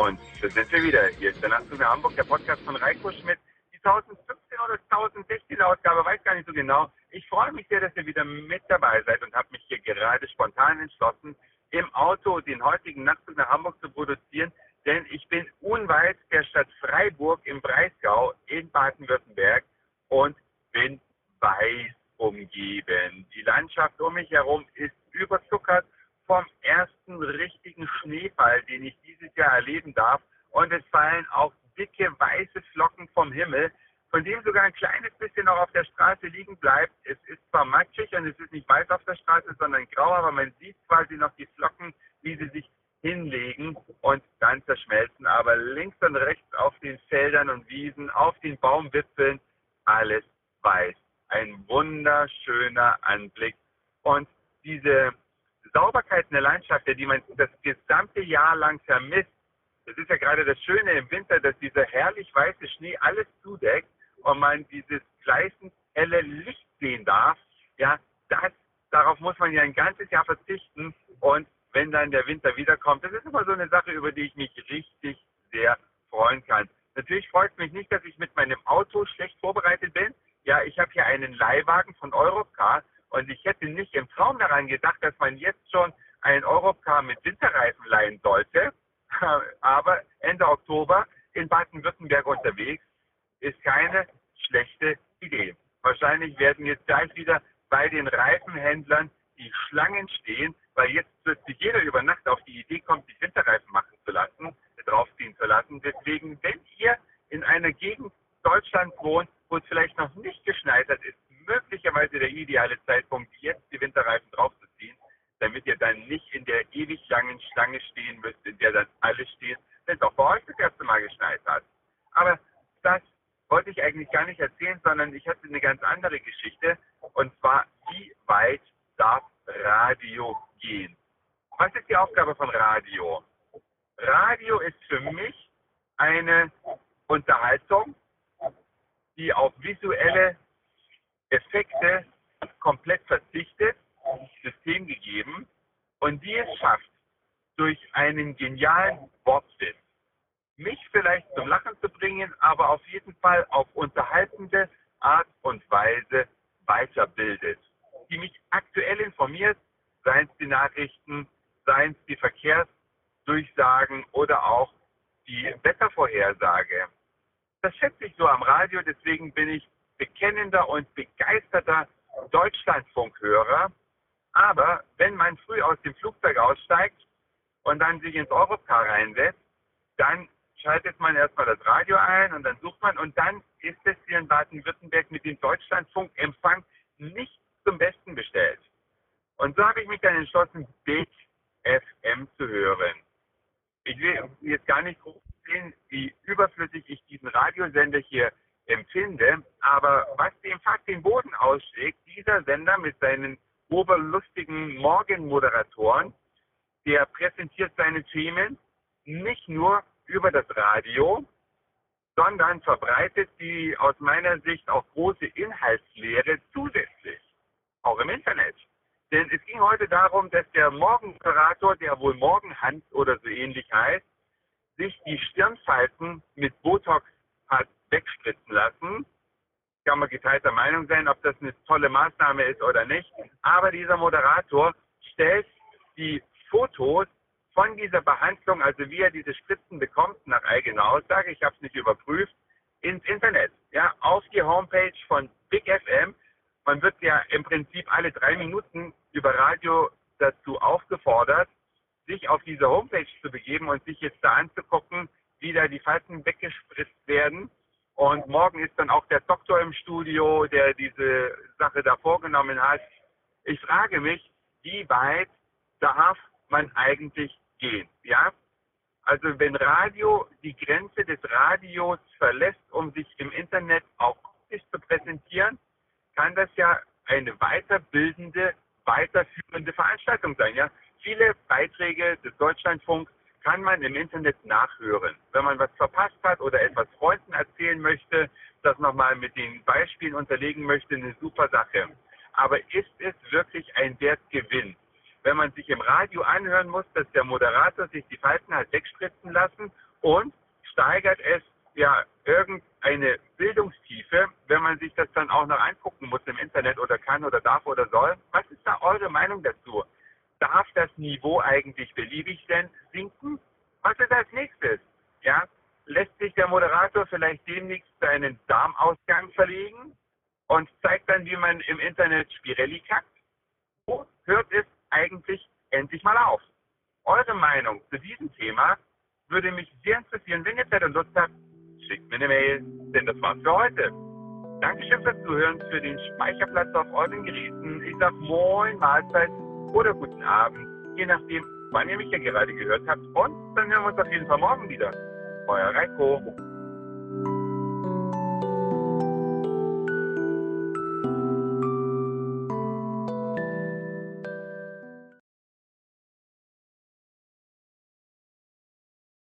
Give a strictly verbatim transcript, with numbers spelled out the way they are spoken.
Und da sind wir wieder. Hier ist der Nachtzug nach Hamburg, der Podcast von Reiko Schmidt. Die tausendfünfzehn oder tausendsechzehn Ausgabe, weiß gar nicht so genau. Ich freue mich sehr, dass ihr wieder mit dabei seid und habe mich hier gerade spontan entschlossen, im Auto den heutigen Nachtzug nach Hamburg zu produzieren. Denn ich bin unweit der Stadt Freiburg im Breisgau in Baden-Württemberg und bin weiß umgeben. Die Landschaft um mich herum ist überzuckert vom ersten richtigen Schneefall, den ich dieses Jahr erleben darf. Und es fallen auch dicke weiße Flocken vom Himmel, von dem sogar ein kleines bisschen noch auf der Straße liegen bleibt. Es ist zwar matschig und es ist nicht weiß auf der Straße, sondern grau, aber man sieht quasi noch die Flocken, wie sie sich hinlegen und dann zerschmelzen. Aber links und rechts auf den Feldern und Wiesen, auf den Baumwipfeln, alles weiß. Ein wunderschöner Anblick. Und diese Sauberkeit in der Landschaft, die man das gesamte Jahr lang vermisst, das ist ja gerade das Schöne im Winter, dass dieser herrlich weiße Schnee alles zudeckt und man dieses gleißend helle Licht sehen darf. Ja, das, darauf muss man ja ein ganzes Jahr verzichten. Und wenn dann der Winter wiederkommt, das ist immer so eine Sache, über die ich mich richtig sehr freuen kann. Natürlich freut es mich nicht, dass ich mit meinem Auto schlecht vorbereitet bin. Ja, ich habe hier einen Leihwagen von Europcar und ich hätte nicht im Traum daran gedacht, dass man jetzt schon einen Europcar mit Winterreifen leihen sollte. Aber Ende Oktober in Baden-Württemberg unterwegs ist keine schlechte Idee. Wahrscheinlich werden jetzt gleich wieder bei den Reifenhändlern die Schlangen stehen, weil jetzt plötzlich jeder über Nacht auf die Idee kommt, sich Winterreifen machen zu lassen, draufziehen zu lassen. Deswegen, wenn ihr in einer Gegend Deutschlands wohnt, wo es vielleicht noch nicht geschneit hat, ist möglicherweise der ideale Zeitpunkt, jetzt die Winterreifen draufzuziehen, damit ihr dann nicht in der ewig langen Schlange stehen müsst, in der dann alle stehen, wenn es auch bei euch das erste Mal geschneit hat. Aber das wollte ich eigentlich gar nicht erzählen, sondern ich hatte eine ganz andere Geschichte, und zwar, wie weit darf Radio gehen? Was ist die Aufgabe von Radio? Radio ist für mich eine Unterhaltung, die auf visuelle Effekte komplett verzichtet, System gegeben, und die es schafft, durch einen genialen Wortwitz mich vielleicht zum Lachen zu bringen, aber auf jeden Fall auf unterhaltende Art und Weise weiterbildet, die mich aktuell informiert, seien es die Nachrichten, seien es die Verkehrsdurchsagen oder auch die Wettervorhersage. Das schätze ich so am Radio, deswegen bin ich bekennender und begeisterter Deutschlandfunkhörer. Aber wenn man früh aus dem Flugzeug aussteigt und dann sich ins Europcar reinsetzt, dann schaltet man erstmal das Radio ein und dann sucht man, und dann ist es hier in Baden-Württemberg mit dem Deutschlandfunkempfang nicht zum Besten bestellt. Und so habe ich mich dann entschlossen, Big F M zu hören. Ich will jetzt gar nicht sehen, wie überflüssig ich diesen Radiosender hier empfinde, aber was dem Fakt den Boden ausschlägt, dieser Sender mit seinen oberlustigen Morgenmoderatoren, der präsentiert seine Themen nicht nur über das Radio, sondern verbreitet die aus meiner Sicht auch große Inhaltslehre zusätzlich, auch im Internet. Denn es ging heute darum, dass der Morgenmoderator, der wohl Morgenhans oder so ähnlich heißt, sich die Stirnfalten mit Botox hat wegspritzen lassen. Kann man geteilter Meinung sein, ob das eine tolle Maßnahme ist oder nicht. Aber dieser Moderator stellt die Fotos von dieser Behandlung, also wie er diese Spritzen bekommt, nach eigener Aussage, ich habe es nicht überprüft, ins Internet, ja, auf die Homepage von Big F M. Man wird ja im Prinzip alle drei Minuten über Radio dazu aufgefordert, sich auf diese Homepage zu begeben und sich jetzt da anzugucken, wie da die Falten weggespritzt werden. Und morgen ist dann auch der Doktor im Studio, der diese Sache da vorgenommen hat. Ich frage mich, wie weit darf man eigentlich gehen? Ja? Also wenn Radio die Grenze des Radios verlässt, um sich im Internet auch optisch zu präsentieren, kann das ja eine weiterbildende, weiterführende Veranstaltung sein. Ja? Viele Beiträge des Deutschlandfunks kann man im Internet nachhören. Wenn man was verpasst hat oder etwas Freunden erzählen möchte, das nochmal mit den Beispielen unterlegen möchte, eine super Sache. Aber ist es wirklich ein Wertgewinn, wenn man sich im Radio anhören muss, dass der Moderator sich die Falten hat wegspritzen lassen Und steigert es ja irgendeine Bildungstiefe, wenn man sich das dann auch noch angucken muss im Internet oder kann oder darf oder soll? Was ist da eure Meinung dazu? Darf das Niveau eigentlich beliebig denn sinken? Was ist als nächstes? Ja, lässt sich der Moderator vielleicht demnächst seinen Darmausgang verlegen und zeigt dann, wie man im Internet Spirelli kackt? Wo hört es eigentlich endlich mal auf? Eure Meinung zu diesem Thema würde mich sehr interessieren. Wenn ihr Zeit und Lust habt, schickt mir eine Mail, denn das war's für heute. Dankeschön fürs Zuhören, für den Speicherplatz auf euren Geräten. Ich sag Moin, Mahlzeit oder guten Abend, je nachdem, wann ihr mich ja gerade gehört habt. Und dann hören wir uns auf jeden Fall morgen wieder. Euer Reiko.